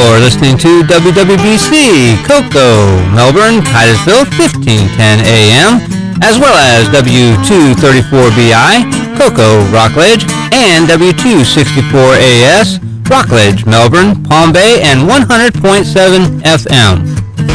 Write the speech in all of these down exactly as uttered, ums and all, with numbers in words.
You're listening to W W B C, Cocoa, Melbourne, Titusville, fifteen ten A M, as well as W two thirty-four B I, Cocoa, Rockledge, and W two sixty-four A S, Rockledge, Melbourne, Palm Bay, and one hundred point seven F M.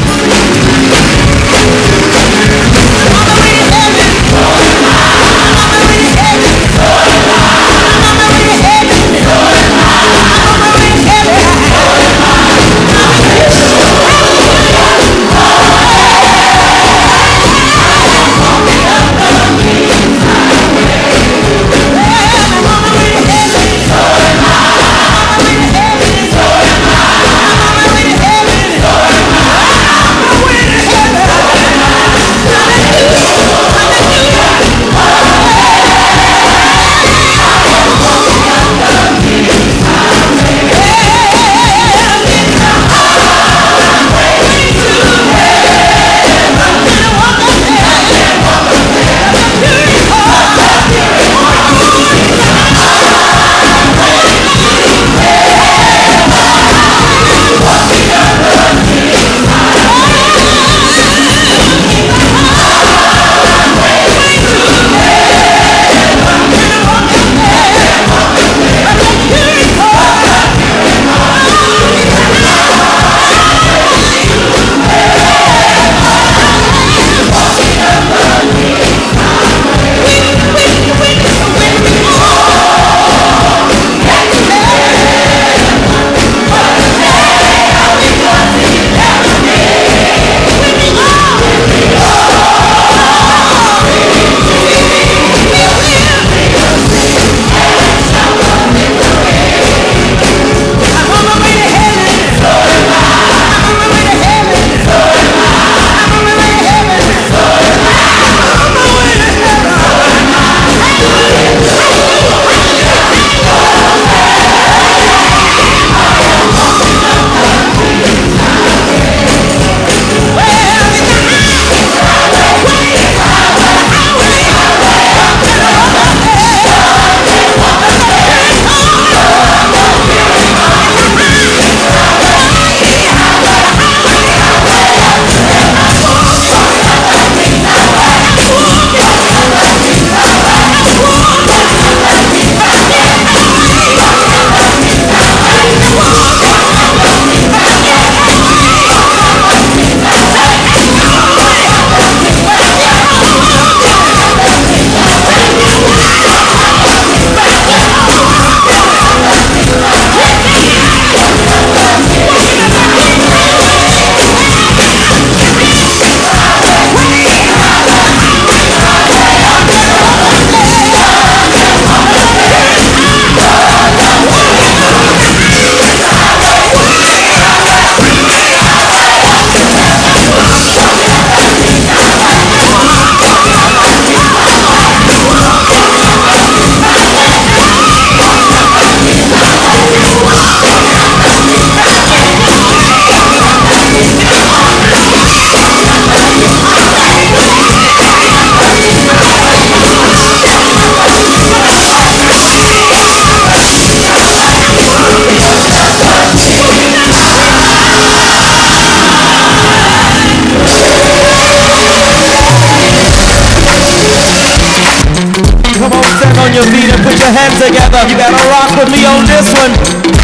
Hands together, you gotta rock with me on this one.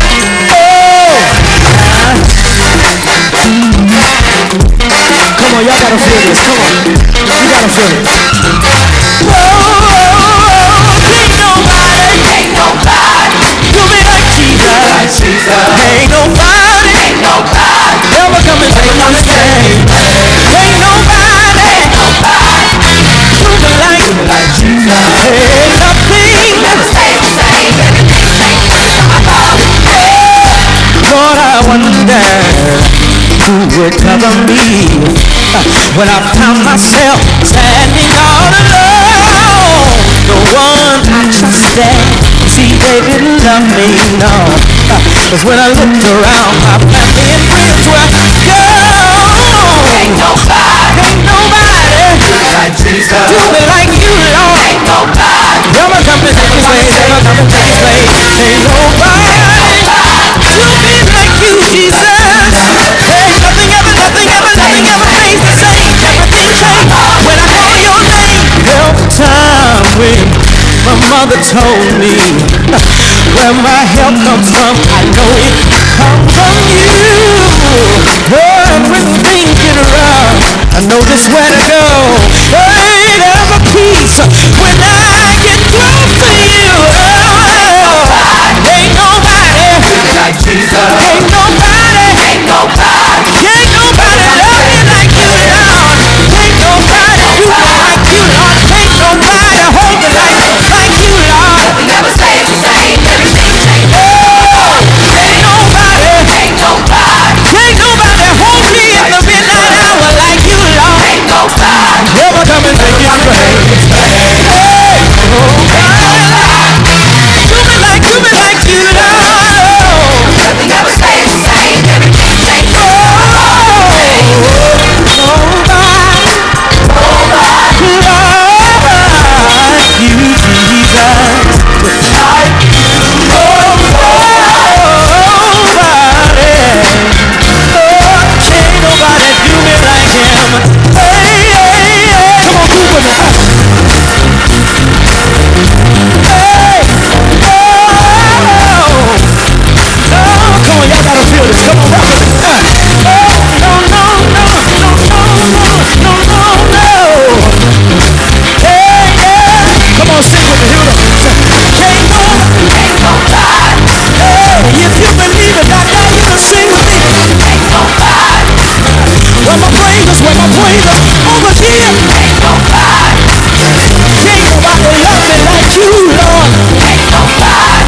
Oh! Come on, y'all gotta feel this. Come on, you gotta feel it. Oh, ain't nobody, ain't nobody do me like Jesus. Like Jesus. Ain't nobody, ain't nobody ever come and take my stand. Ain't nobody, ain't nobody do me like, do me like Jesus. Ain't nothing. Lord, I wonder who would cover me when I found myself standing all alone. The one I trusted, see, they didn't love me, no. Cause when I looked around, my family and friends were gone. Ain't nobody, ain't nobody like Jesus. Do me like you, Lord. Ain't nobody. Never come to take his place, never come to take his place. Ain't nobody do me like you, Jesus. mother told me where my help comes from. I know it comes from you. But when things get rough, I know just where to go. Ain't ever peace when I get close to you. Oh, ain't nobody like Jesus. Ain't nobody. Ain't nobody. Ain't nobody love me like you, Lord. Ain't nobody do me like you, Lord. Ain't nobody hold me like like you, Lord. Nothing ever stays the same. Everything changes. Oh, ain't nobody. Ain't nobody. Ain't nobody hold me in the midnight hour like you, Lord. Ain't nobody. Ever come and make you praise. Hey, nobody. Do me like, do me like you, Lord. Nothing ever stays the same. Everything changes. Oh, nobody. Nobody. Like you, Jesus. Like you. Nobody. Oh, can't nobody do me like him. Hey, hey, hey. Come on, move with me. Hey, oh, oh, come on, y'all gotta feel this. Come on, rock with me. Uh, oh, no, no, no, no, no, no, no, no, no. Hey, yeah. Come on, sing with me. Here we go. Can't nobody. Ain't nobody. Hey, if you believe it, I dare you to sing with me. Ain't nobody. Where my praises, where my praises, over here. Ain't nobody. Can't nobody love me like you, Lord. Ain't nobody.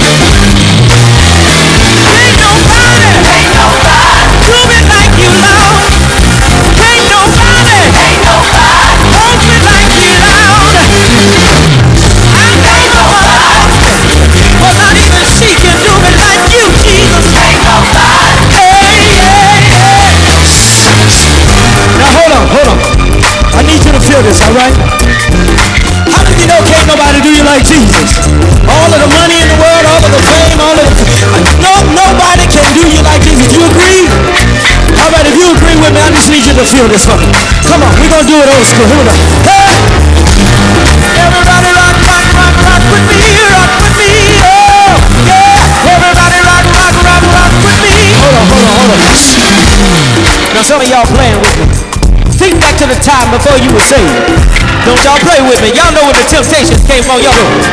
Ain't nobody. Ain't nobody. Do me like you, Lord. Ain't nobody. Ain't nobody. Hold me like you, Lord. I know nobody. Well, not even she can do me like you, Jesus. Ain't nobody. Hey, hey, hey. Now hold on, hold on. I need you to feel this, all right? How many of you know can't nobody do you like Jesus? All of the money in the world, all of the fame, all of the... No, nobody can do you like Jesus. Do you agree? All right, if you agree with me, I just need you to feel this for me. Come on, we're going to do it old school. Here we go. Hey! Everybody rock, rock, rock, rock with me, rock with me, oh, yeah. Everybody rock, rock, rock, rock with me. Hold on, hold on, hold on. Now some of y'all playing with me. Think back to the time before you were saved. Don't y'all play with me. Y'all know when the Temptations came on. Y'all know.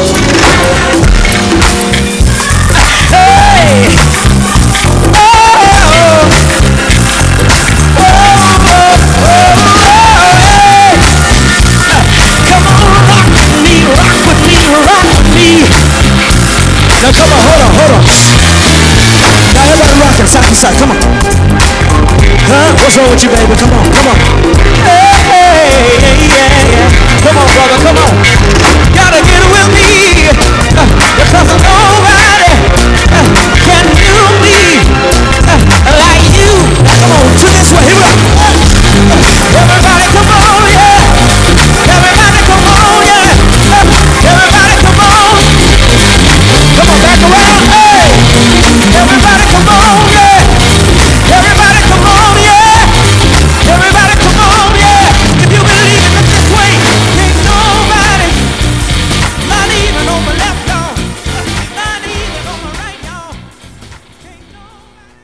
Hey! Oh! Oh! Oh! Oh! Hey! Come on, rock with me, rock with me, rock with me. Now come on, hold on, hold on. Now everybody rocking side to side. Come on. Huh? What's wrong with you, baby? Come on, come on. Hey, hey, hey, yeah, yeah. Come on, brother, come on. Gotta get with me. Uh, because nobody uh, can do me uh, like you. Come on, to this way. Here we go. Uh, everybody, come on, yeah. Everybody, come on, yeah. Uh, everybody, come on. Come on, back around. Hey. Everybody, come on, yeah. Everybody, come on, yeah. Everybody, come on, yeah. If you believe it, look this way. Ain't nobody, not even on my left, y'all. Not even on my right, y'all. Ain't nobody.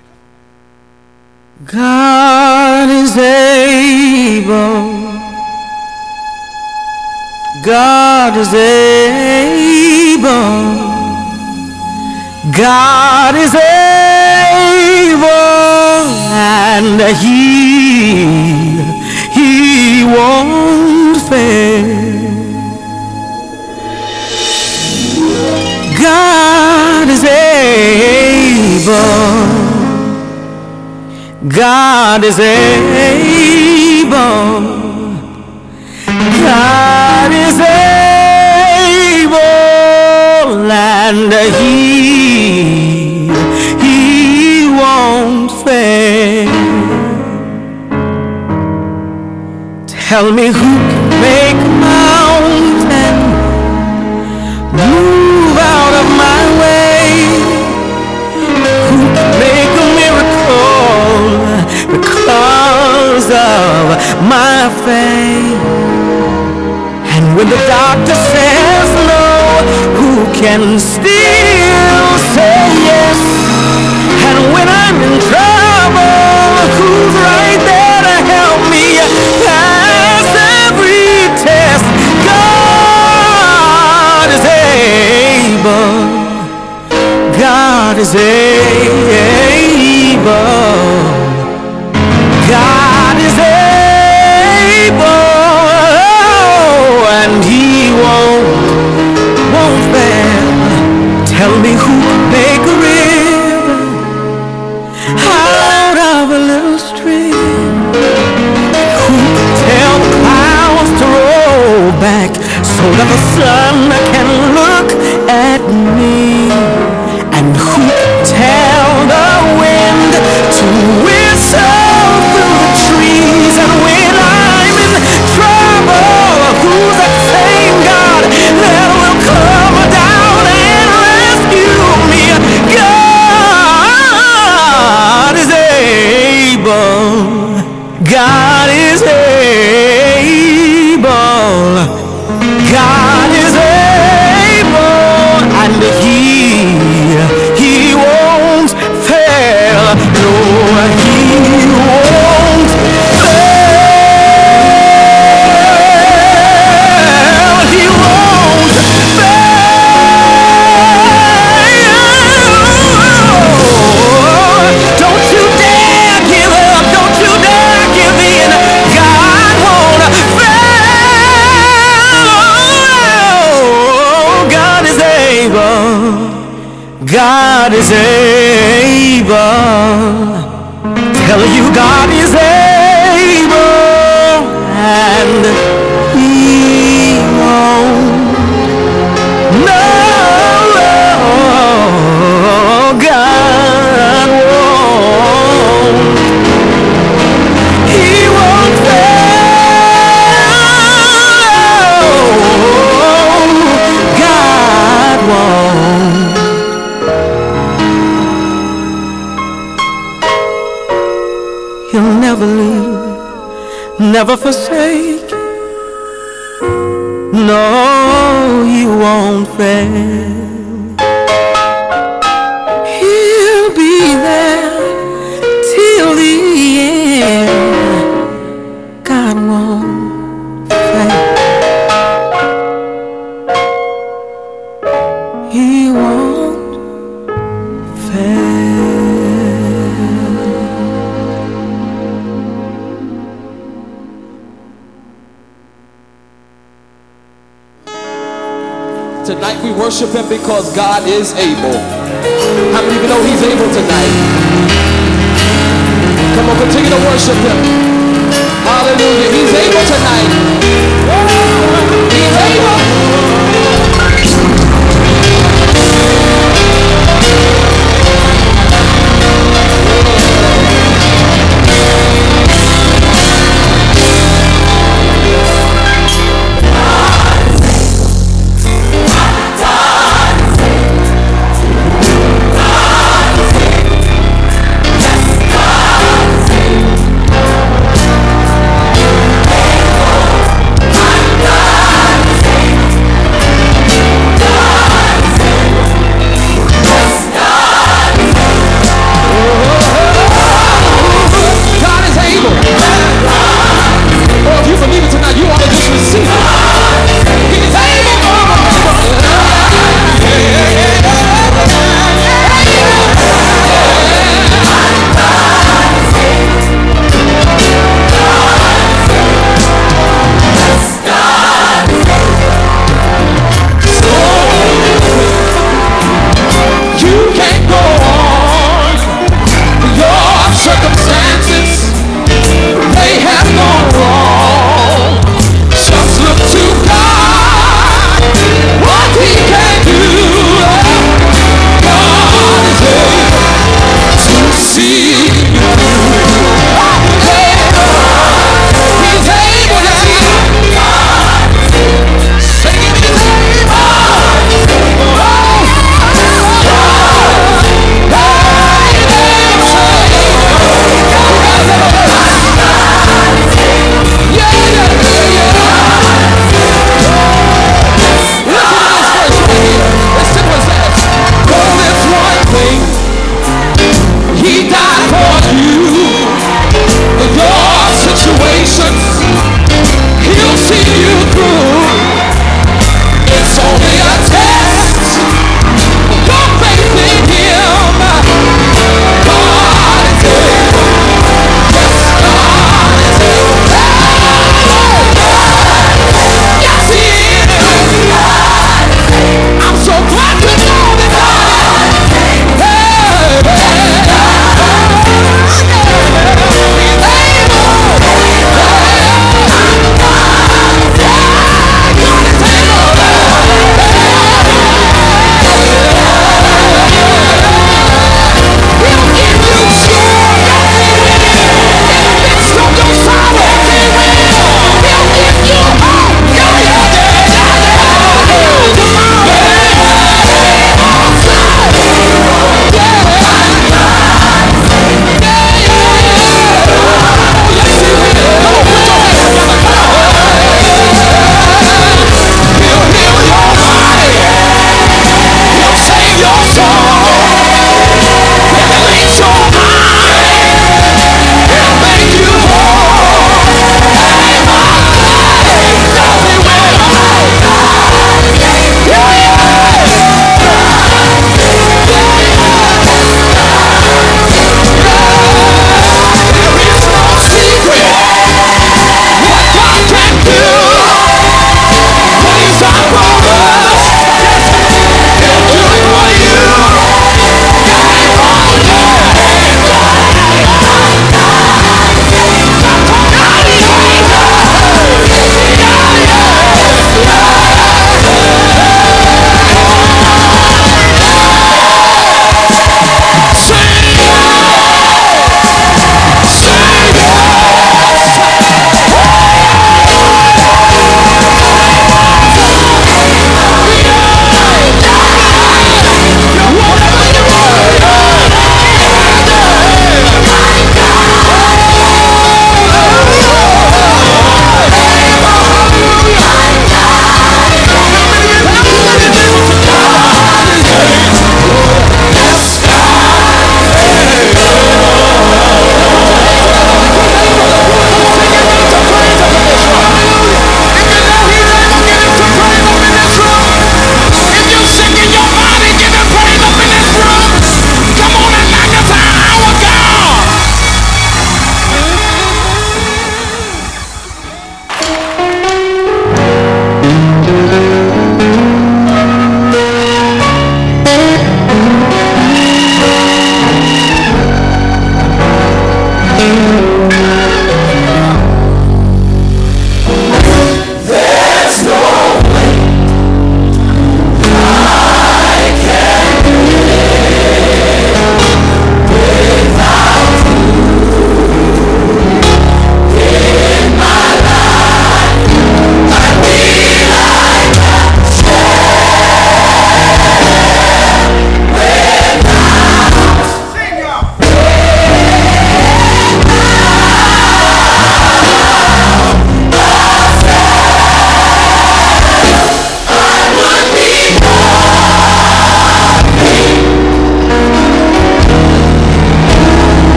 God is able. God is able. God is able, and he, he won't fail. God is able, God is able, God is able, and he, he won't fail. Tell me who can make a mountain move out of my way? Who can make a miracle because of my faith? And when the doctor says no, can still say yes. And when I'm in trouble, who's right there to help me pass every test? God is able. God is able. God is able, and He won't, won't fail. Tell me who can make a river out of a little stream? Who can tell the clouds to roll back so that the sun can look at me? And who can tell the wind to whistle through the trees? And when I'm in trouble, who's that same God that will come down and rescue me? God is able. God is able. God is able, and He He won't fail. No, He won't fail. He won't fail. Don't you dare give up. Don't you dare give in. God won't fail. God is able. God is able. Tell you God is able, and He won't. No, God won't. He won't fail. God won't. He'll never leave, never forsake. No, He won't fail. He'll be there till the end. God won't fail. He won't fail. Tonight we worship Him because God is able. How many of you know He's able tonight? Come on, continue to worship Him. Hallelujah. He's able tonight. He's able.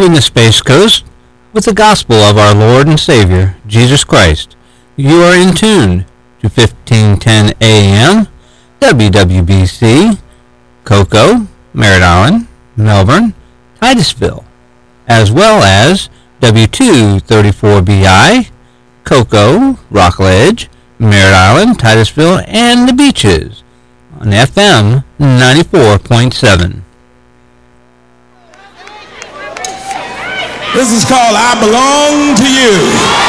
leaving the Space Coast with the gospel of our Lord and Savior, Jesus Christ. You are in tune to fifteen ten A M, W W B C, Cocoa, Merritt Island, Melbourne, Titusville, as well as W two thirty-four B I, Cocoa, Rockledge, Merritt Island, Titusville, and the Beaches on F M ninety-four point seven. This is called I Belong to You.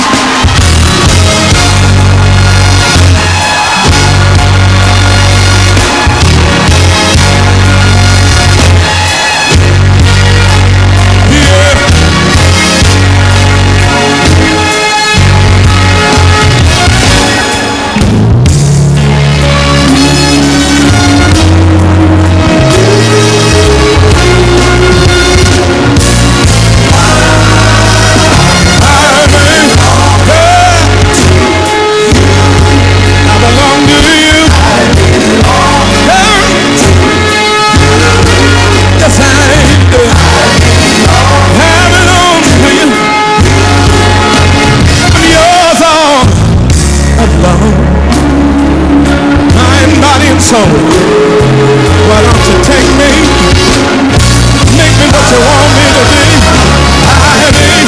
Why don't you take me, make me what you want me to be? I need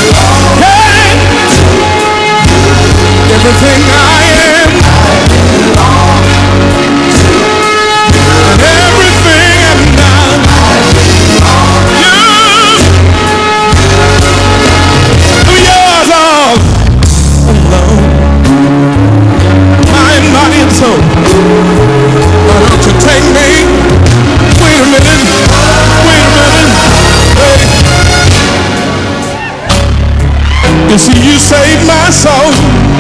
everything I am, and everything I'm not. You, yours all alone, mind, body, and soul. Why don't you take me? Wait a minute, wait a minute, hey. You see, you saved my soul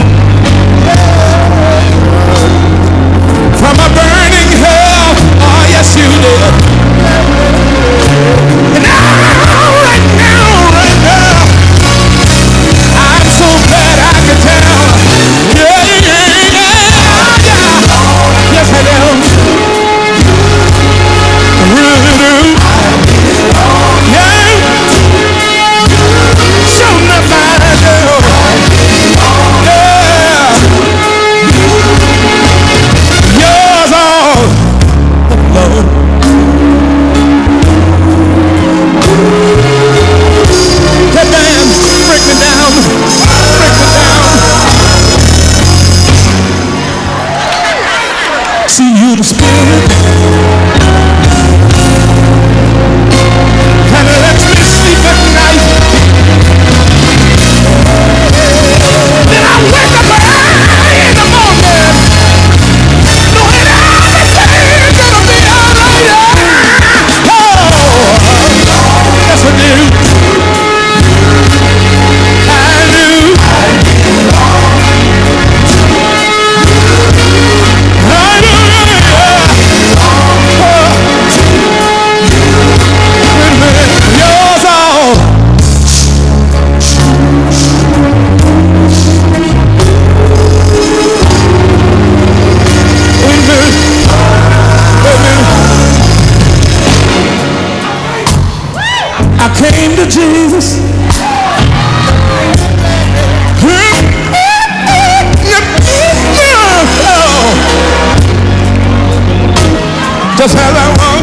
from a burning hell. Oh, yes, you did. And now, right now, right now, I'm so glad I can tell. Yeah, yeah, yeah, yeah. Yes, I do. Jesus. Just as I want.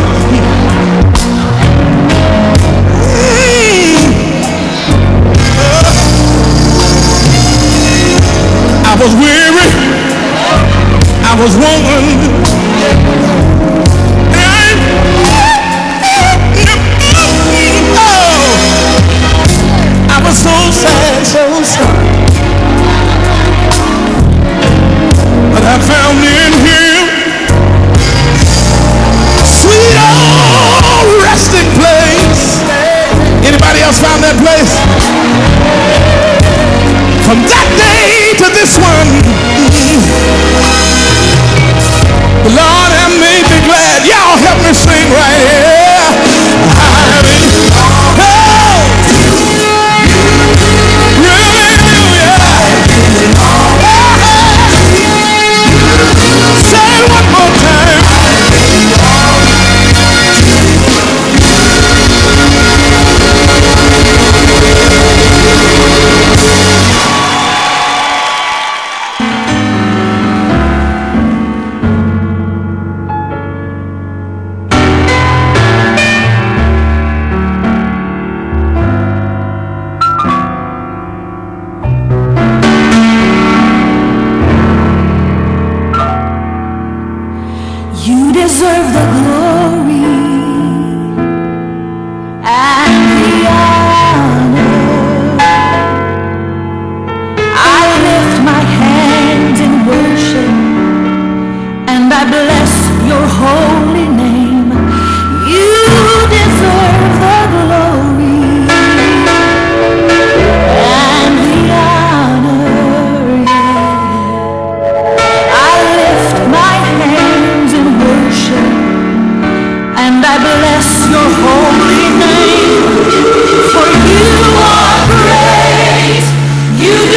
I was weary. I was woman. So sad, so sad. But I found in him sweet old resting place. Anybody else found that place? From that day to this one, the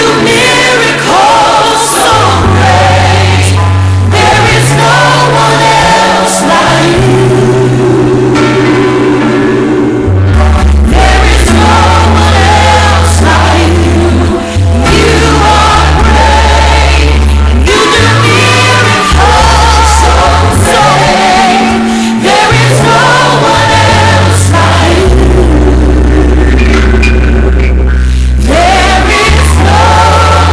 There is no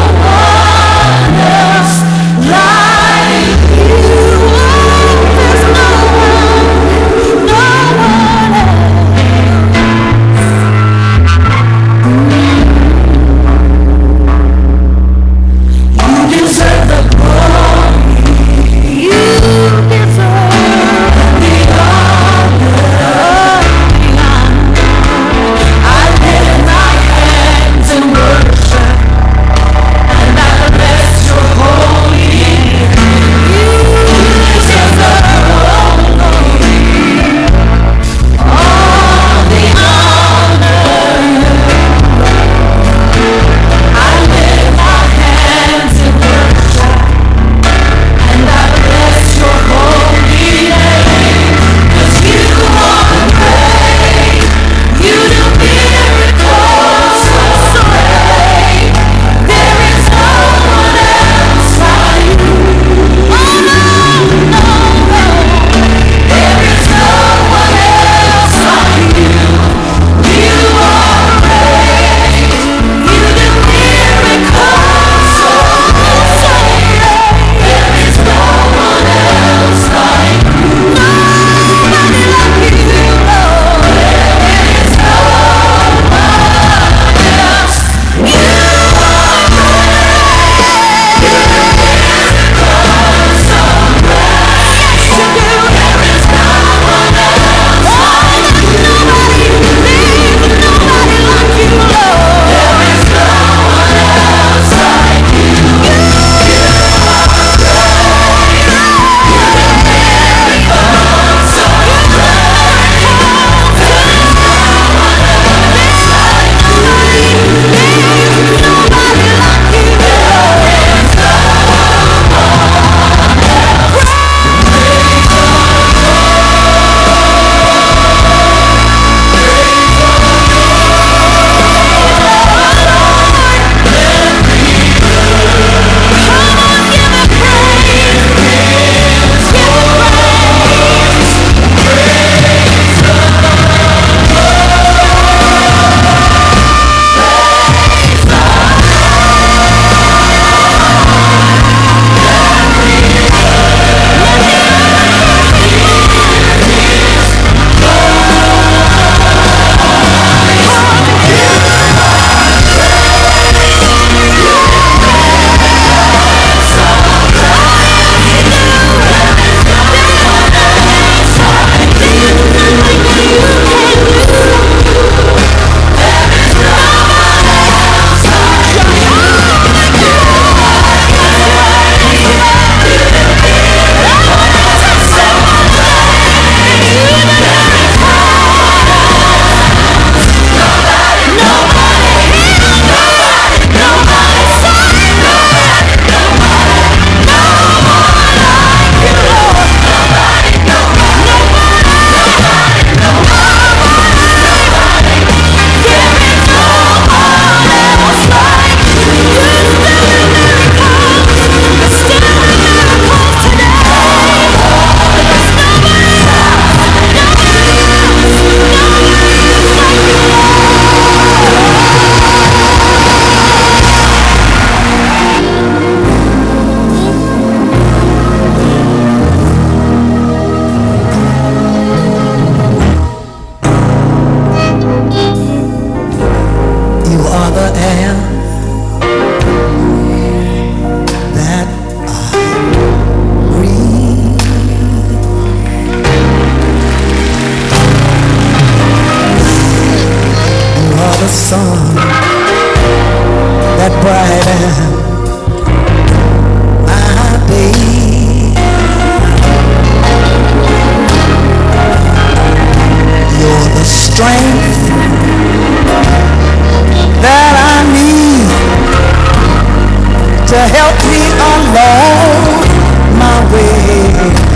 to help me along my way.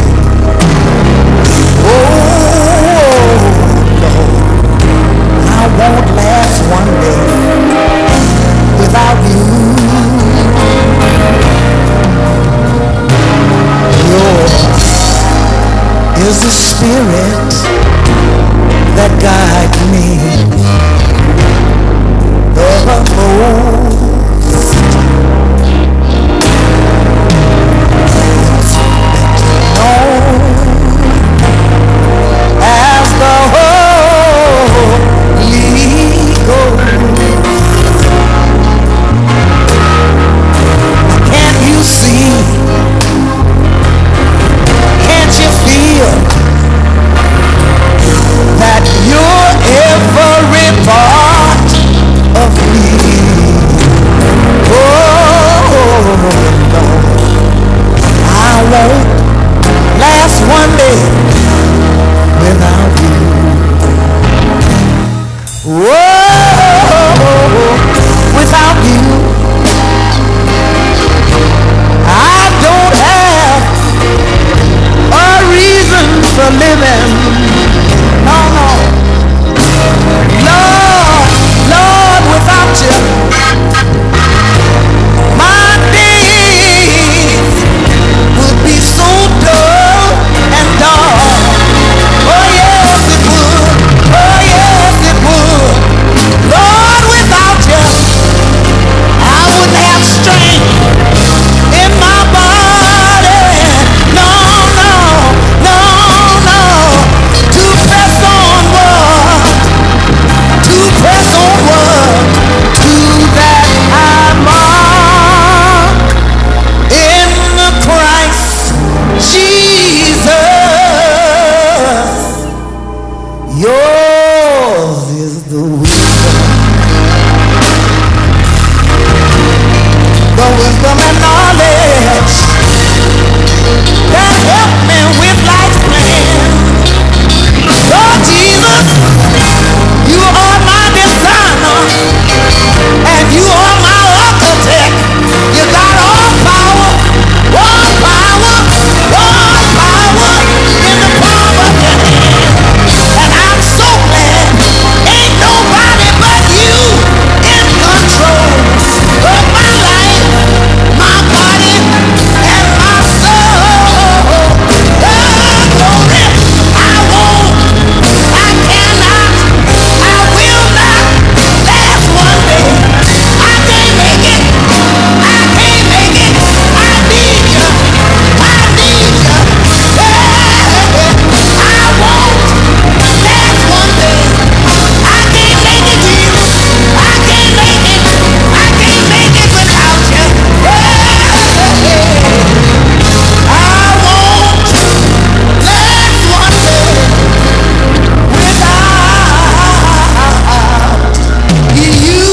Oh, Lord, I won't last one day without you. Yours is the Spirit that guides me. The most known as the Holy Ghost. Can't you see? Can't you feel that you're every part of me? Oh, no, I won't last one day without you. Whoa, without you, I don't have a reason for living. No, no. Lord, Lord, without you, my days would be so dull and dark. Oh yes it would, oh yes it would. Lord, without you, I wouldn't have strength in my body. No, no, no, no. To press onward, to press onward to that high mark in Christ Jesus. Yours is the wisdom, the wisdom and knowledge that help me with life's plan. Lord Jesus, you are my designer and you are my architect. You got all power, all power, all power in the palm of your hand. And I'm so glad ain't nobody but you in control of my life, my body, and my soul. Oh, glory, I won't, I cannot, I will not last one day. I can't make it, I can't make it, I need you, I need you. Hey, I won't last one day. I can't make it, Jesus, I can't make it, I can't make it without you. Hey, I won't last one day without you.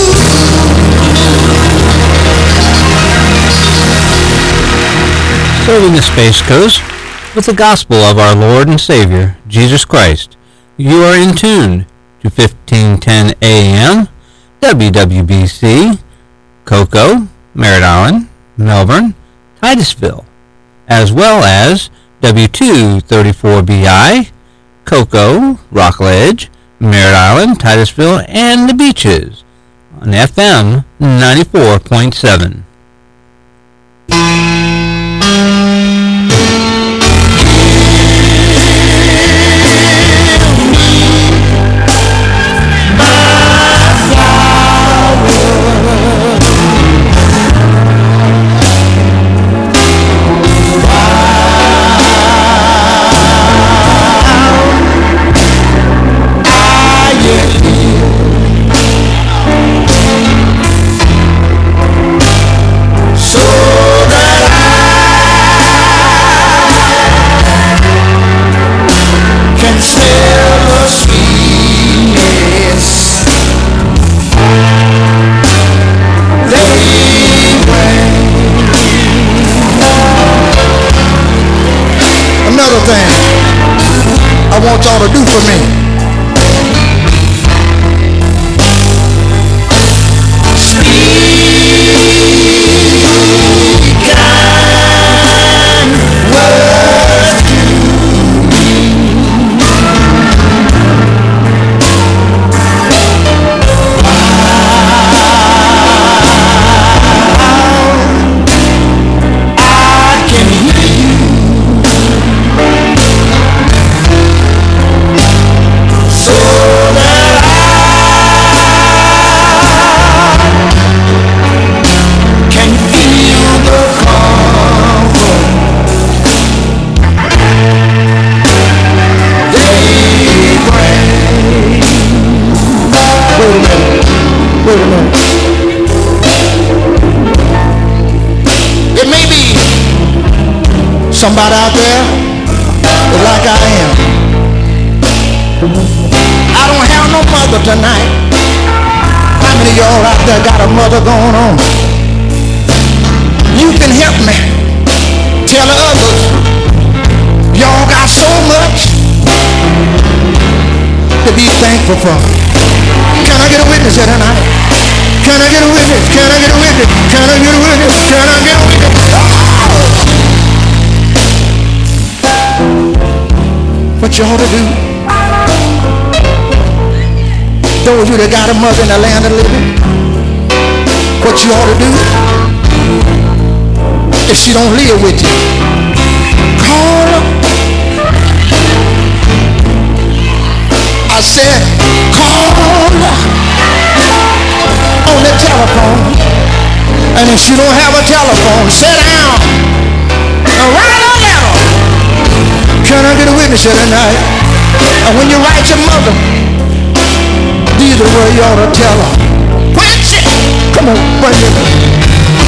Serving the Space Coast with the gospel of our Lord and Savior, Jesus Christ. You are in tune to fifteen ten A M, W W B C, Cocoa, Merritt Island, Melbourne, Titusville, as well as W two thirty-four B I, Cocoa, Rockledge, Merritt Island, Titusville, and the Beaches on F M ninety-four point seven. want y'all to do for me. Speak. Somebody out there is like I am. I don't have no mother tonight. How many of y'all out there got a mother going on? You can help me tell others y'all got so much to be thankful for. Can I get a witness here tonight? Can I get a witness? Can I get a witness? Can I get a witness? Can I get a witness? Oh! What you ought to do, those of you that got a mother in the land of the living, what you ought to do, if she don't live with you, call her. I said, call her on the telephone. And if she don't have a telephone, sit down and write a letter. Can I get a witness here tonight? And when you write your mother, these are where you ought to tell her. Quench it! Come on, bring it.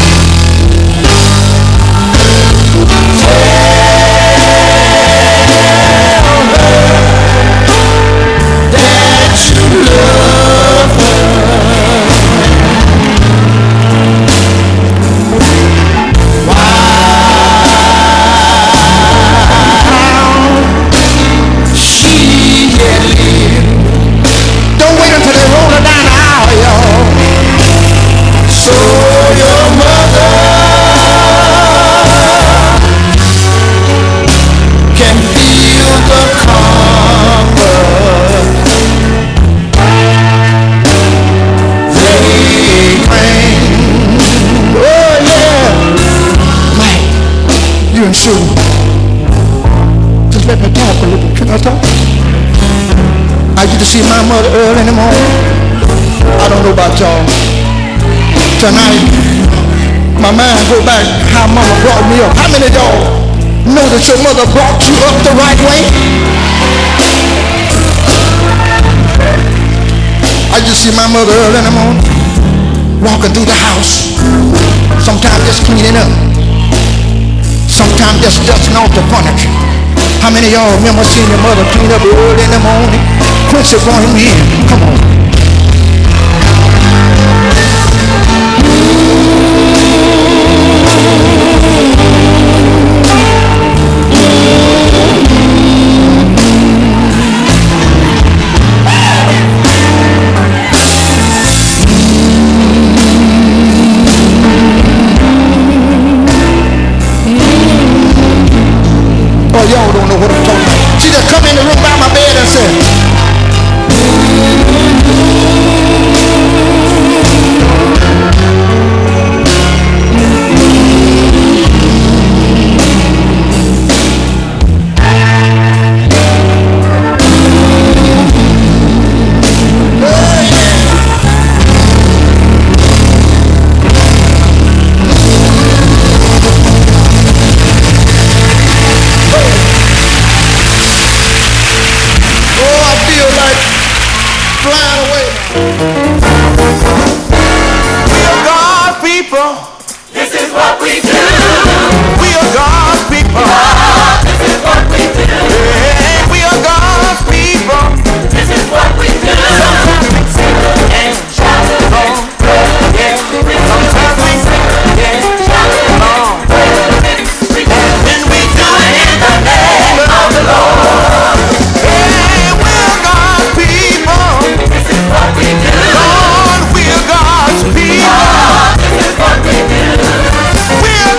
Just let me talk a little. Can I talk? I used to see my mother early in the morning. I don't know about y'all. Tonight, my mind go back how mama brought me up. How many of y'all know that your mother brought you up the right way? I used to see my mother early in the morning, walking through the house, sometimes just cleaning up. Sometimes just dusting off the furniture. How many of y'all remember seeing your mother clean up early in the morning? Quincy brought him in. Come on. Y'all don't know what I'm talking about. She just come in the room by my bed and said, We're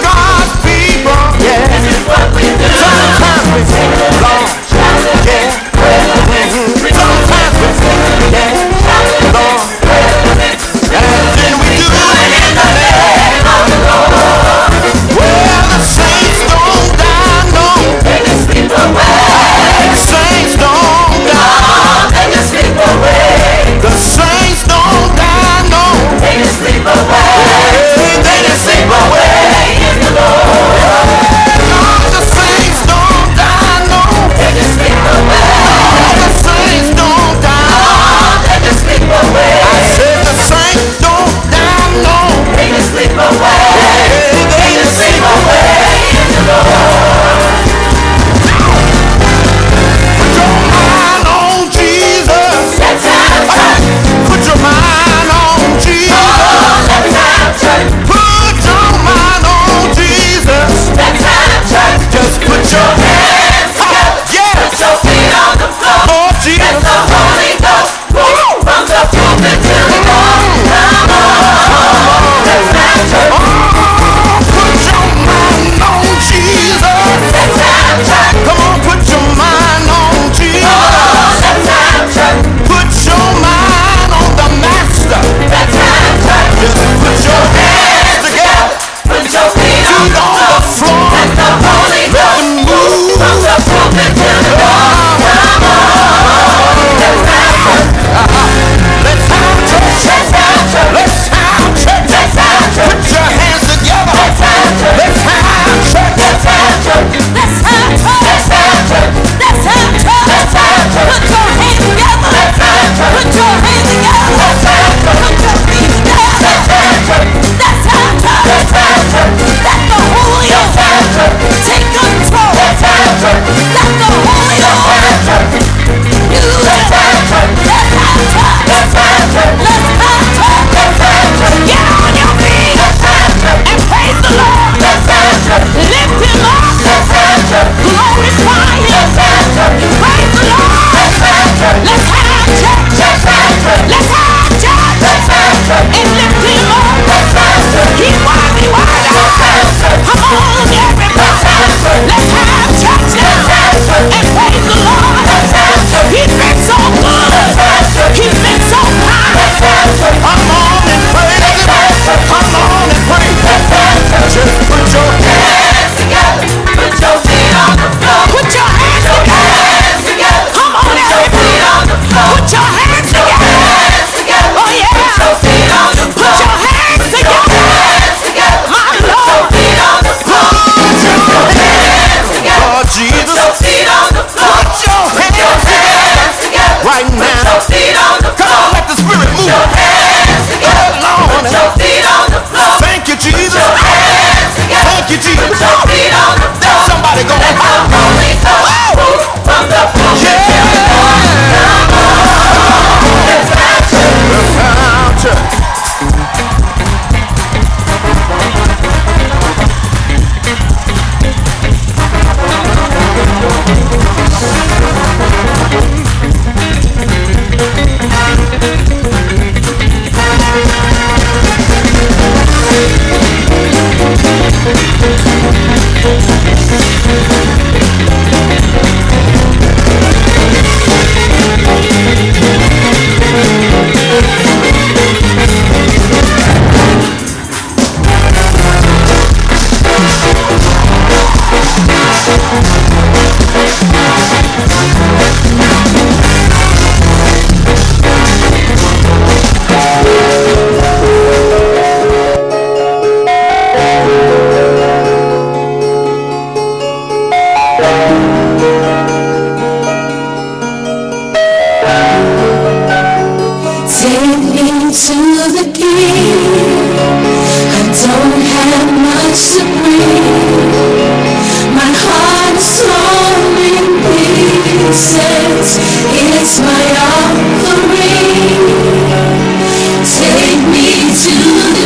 I don't have much to bring. My heart is torn in pieces. It's my offering. Take me to the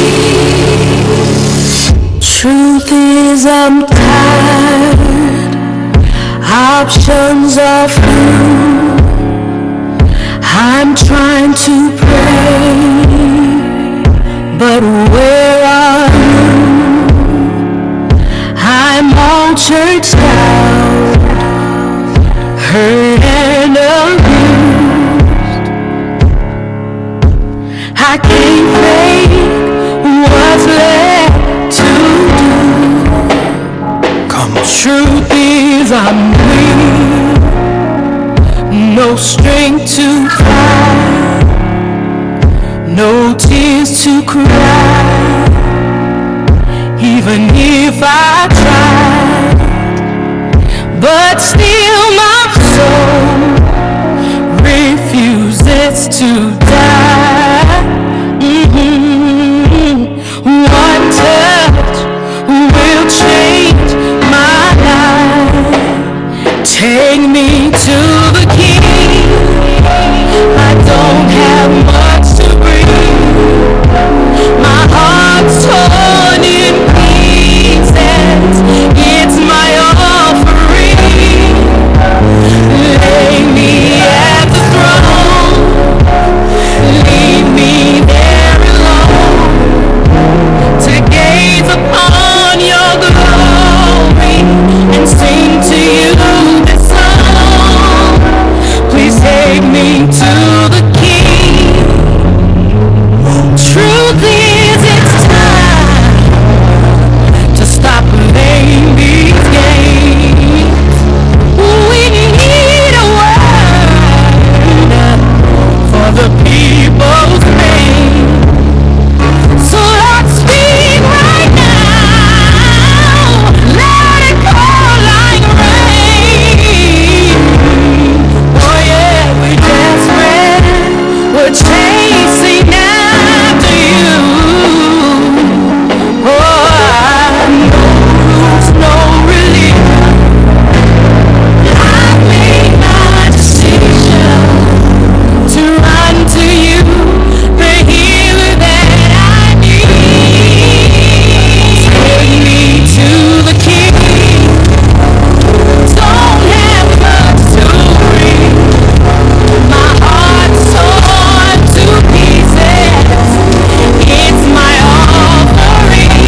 King. Truth is, I'm tired. Options are few. I'm trying to pray, but where are you? I'm all churched out, hurt and abused. I can't fake what's left to do. Come on. Truth is, I'm weak. No strength to cry, no tears to cry. Even if I tried, but still my soul refuses to die. Mm-hmm. One touch will change my life. Take me to the King. I don't have much to bring. My heart's torn in pieces. It's my offering. Lay me at the throne. Leave me there alone to gaze upon your glory and sing to you this song. Please take me to the King. Truth is, it's time to stop playing these games. We need a word for the people's pain. So Lord, speak right now. Let it pour like rain. Oh yeah, we're desperate. We're chasing after you. Oh, I know there's no relief. I've made my decision to run to you, the healer that I need. Take me to the King. Don't have much to bring. My heart's torn to pieces. It's my offering.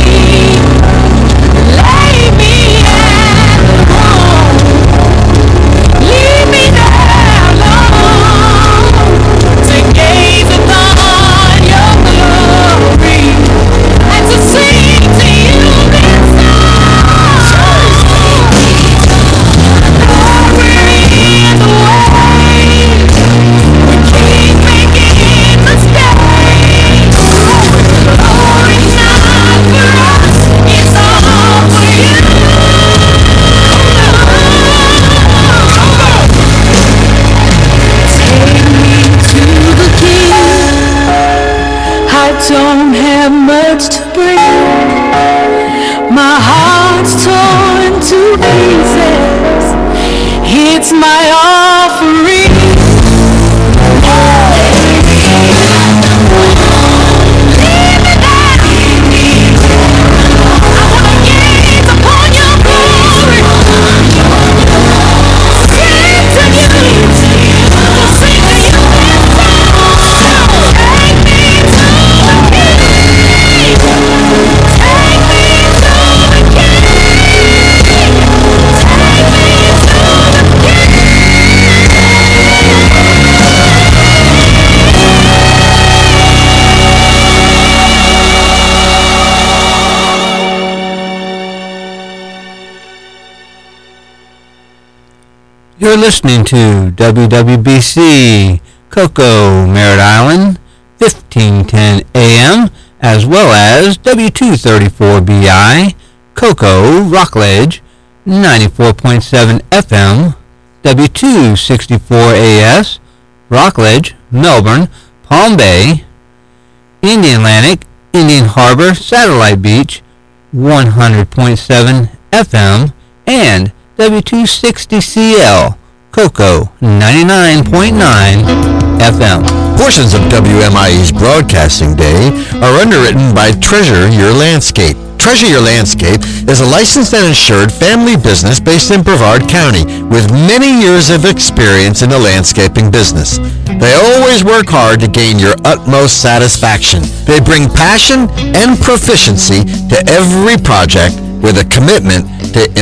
Lay me at the throne. Leave me there alone to gaze upon your glory and to sing to you this song. Glory in the waves. We keep making mistakes. Glory not for us, it's all for you. Take me to the King. I don't have much to bring. My heart's torn to pieces. It's my offering. Leave me there. I wanna gaze upon your glory. Sing to you. Sing to you this song. Take me to the King. Take me to the King. Take me to the King. You're listening to W W B C, Cocoa, Merritt Island, fifteen ten A M, as well as W two thirty-four B I, Cocoa, Rockledge, ninety-four point seven F M, W two sixty-four A S, Rockledge, Melbourne, Palm Bay, Indian Atlantic, Indian Harbor, Satellite Beach, one hundred point seven F M, and W two sixty C L, Cocoa, ninety-nine point nine F M. Portions of W M I E's broadcasting day are underwritten by Treasure Your Landscape. Treasure Your Landscape is a licensed and insured family business based in Brevard County with many years of experience in the landscaping business. They always work hard to gain your utmost satisfaction. They bring passion and proficiency to every project with a commitment to